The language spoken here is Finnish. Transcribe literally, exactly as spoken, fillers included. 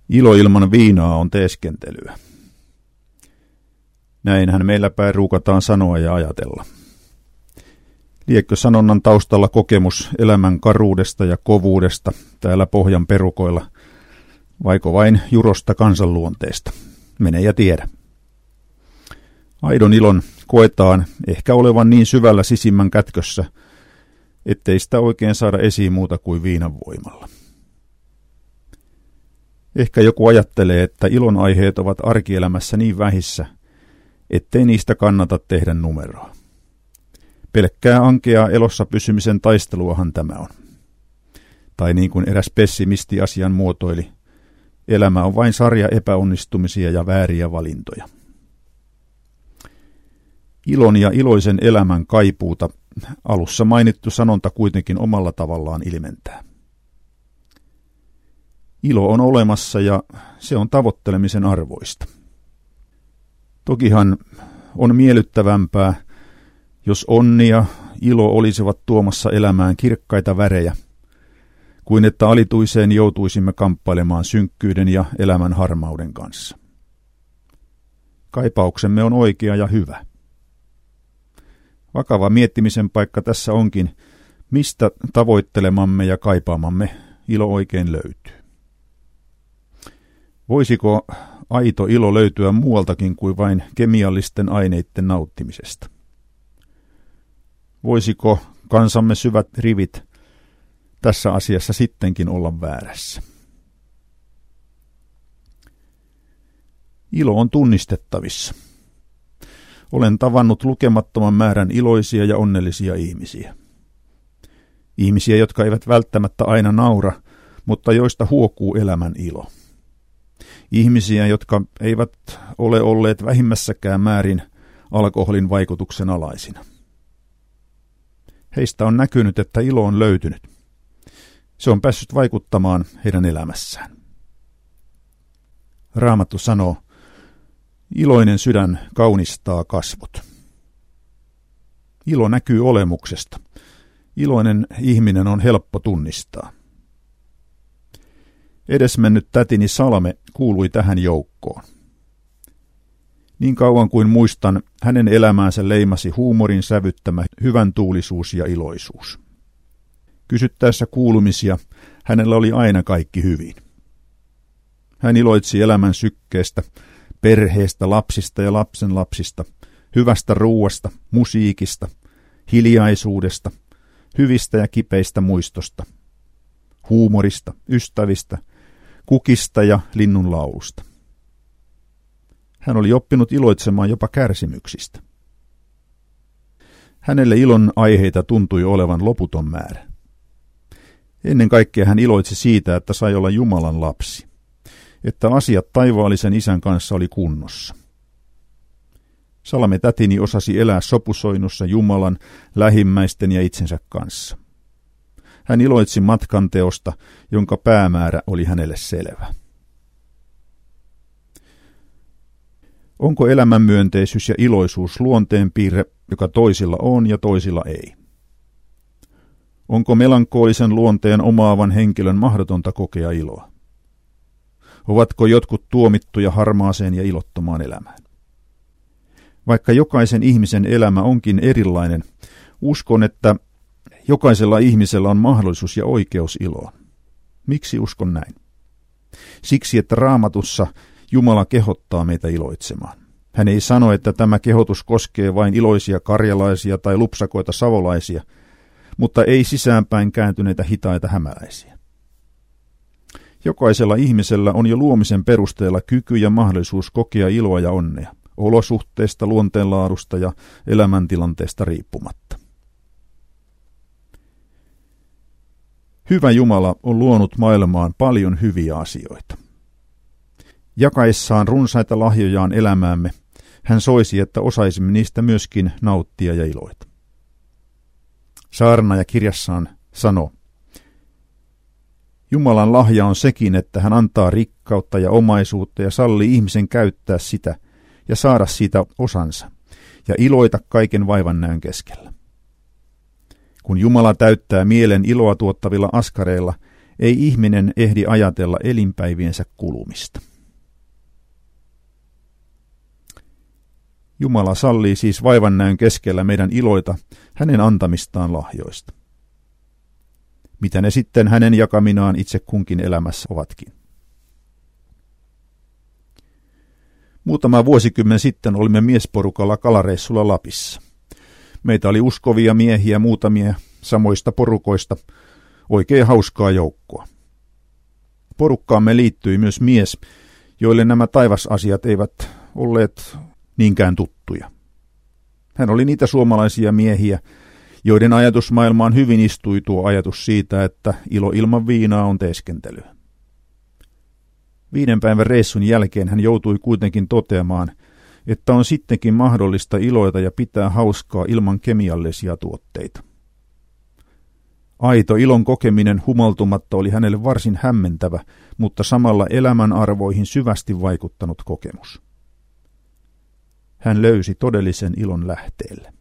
Ilo ilman viinaa on teeskentelyä. Näinhän meillä päin ruukataan sanoa ja ajatella. Liekkö sanonnan taustalla kokemus elämän karuudesta ja kovuudesta täällä pohjan perukoilla, vaiko vain jurosta kansanluonteesta? Mene ja tiedä. Aidon ilon koetaan ehkä olevan niin syvällä sisimmän kätkössä, ettei sitä oikein saada esiin muuta kuin viinan voimalla. Ehkä joku ajattelee, että ilon aiheet ovat arkielämässä niin vähissä, ettei niistä kannata tehdä numeroa. Pelkkää ankeaa elossa pysymisen taisteluahan tämä on. Tai niin kuin eräs pessimisti asian muotoili, elämä on vain sarja epäonnistumisia ja vääriä valintoja. Ilon ja iloisen elämän kaipuuta alussa mainittu sanonta kuitenkin omalla tavallaan ilmentää. Ilo on olemassa ja se on tavoittelemisen arvoista. Tokihan on miellyttävämpää, jos onni ja ilo olisivat tuomassa elämään kirkkaita värejä, kuin että alituiseen joutuisimme kamppailemaan synkkyyden ja elämän harmauden kanssa. Kaipauksemme on oikea ja hyvä. Vakava miettimisen paikka tässä onkin, mistä tavoittelemamme ja kaipaamamme ilo oikein löytyy. Voisiko aito ilo löytyä muualtakin kuin vain kemiallisten aineiden nauttimisesta? Voisiko kansamme syvät rivit tässä asiassa sittenkin olla väärässä? Ilo on tunnistettavissa. Olen tavannut lukemattoman määrän iloisia ja onnellisia ihmisiä. Ihmisiä, jotka eivät välttämättä aina naura, mutta joista huokuu elämän ilo. Ihmisiä, jotka eivät ole olleet vähimmässäkään määrin alkoholin vaikutuksen alaisina. Heistä on näkynyt, että ilo on löytynyt. Se on päässyt vaikuttamaan heidän elämässään. Raamattu sanoo, iloinen sydän kaunistaa kasvot. Ilo näkyy olemuksesta. Iloinen ihminen on helppo tunnistaa. Edesmennyt tätini Salme kuului tähän joukkoon. Niin kauan kuin muistan, hänen elämäänsä leimasi huumorin sävyttämä hyvän tuulisuus ja iloisuus. Kysyttäessä kuulumisia hänellä oli aina kaikki hyvin. Hän iloitsi elämän sykkeestä, perheestä, lapsista ja lapsenlapsista, hyvästä ruuasta, musiikista, hiljaisuudesta, hyvistä ja kipeistä muistosta, huumorista, ystävistä, kukista ja linnunlaulusta. Hän oli oppinut iloitsemaan jopa kärsimyksistä. Hänelle ilon aiheita tuntui olevan loputon määrä. Ennen kaikkea hän iloitsi siitä, että sai olla Jumalan lapsi, että asiat taivaallisen isän kanssa oli kunnossa. Salme tätini osasi elää sopusoinnussa Jumalan, lähimmäisten ja itsensä kanssa. Hän iloitsi matkanteosta, jonka päämäärä oli hänelle selvä. Onko elämänmyönteisyys ja iloisuus luonteenpiirre, joka toisilla on ja toisilla ei? Onko melankoolisen luonteen omaavan henkilön mahdotonta kokea iloa? Ovatko jotkut tuomittuja harmaaseen ja ilottomaan elämään? Vaikka jokaisen ihmisen elämä onkin erilainen, uskon, että jokaisella ihmisellä on mahdollisuus ja oikeus iloon. Miksi uskon näin? Siksi, että Raamatussa Jumala kehottaa meitä iloitsemaan. Hän ei sano, että tämä kehotus koskee vain iloisia karjalaisia tai lupsakoita savolaisia, mutta ei sisäänpäin kääntyneitä hitaita hämäläisiä. Jokaisella ihmisellä on jo luomisen perusteella kyky ja mahdollisuus kokea iloa ja onnea, olosuhteista, luonteenlaadusta ja elämäntilanteesta riippumatta. Hyvä Jumala on luonut maailmaan paljon hyviä asioita. Jakaessaan runsaita lahjojaan elämäämme, hän soisi, että osaisimme niistä myöskin nauttia ja iloita. Saarnaaja kirjassaan sanoo, Jumalan lahja on sekin, että hän antaa rikkautta ja omaisuutta ja sallii ihmisen käyttää sitä ja saada siitä osansa ja iloita kaiken vaivan näön keskellä. Kun Jumala täyttää mielen iloa tuottavilla askareilla, ei ihminen ehdi ajatella elinpäiviensä kulumista. Jumala sallii siis vaivannäön keskellä meidän iloita hänen antamistaan lahjoista. Mitä ne sitten hänen jakaminaan itse kunkin elämässä ovatkin. Muutama vuosikymmen sitten olimme miesporukalla kalareissulla Lapissa. Meitä oli uskovia miehiä muutamia samoista porukoista, oikein hauskaa joukkoa. Porukkaamme liittyi myös mies, joille nämä taivasasiat eivät olleet niinkään tuttuja. Hän oli niitä suomalaisia miehiä, joiden ajatusmaailmaan hyvin istui tuo ajatus siitä, että ilo ilman viinaa on teeskentelyä. Viiden päivän reissun jälkeen hän joutui kuitenkin toteamaan, että on sittenkin mahdollista iloita ja pitää hauskaa ilman kemiallisia tuotteita. Aito ilon kokeminen humaltumatta oli hänelle varsin hämmentävä, mutta samalla elämän arvoihin syvästi vaikuttanut kokemus. Hän löysi todellisen ilon lähteelle.